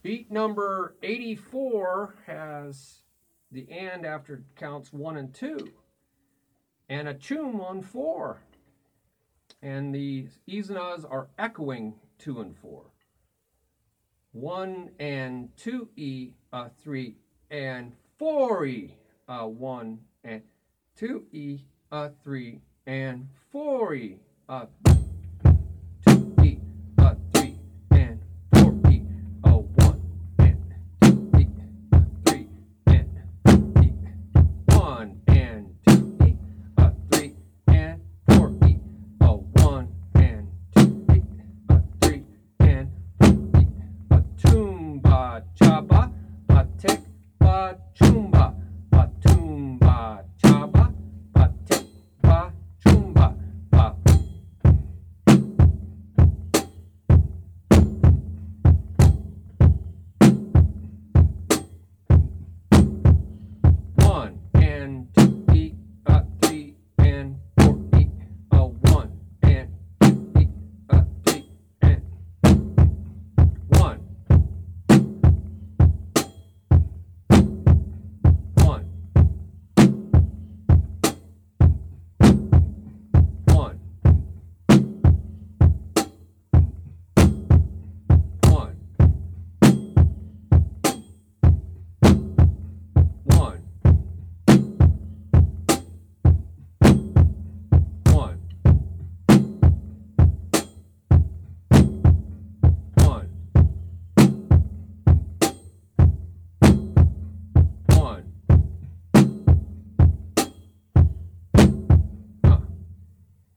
Beat number 84 has the and after counts 1 and 2, and a chum on 4. And the e's and ahs are echoing 2 and 4. 1 and 2e, 3 and 4e, 1 and 2e, 3 and 4e, 2e, 3 and 4e, 1 and 2e, 3 and 4e, 1 and 2e, 3 and 4e, 1 and 2e, 3 and 4e, tumba chaba.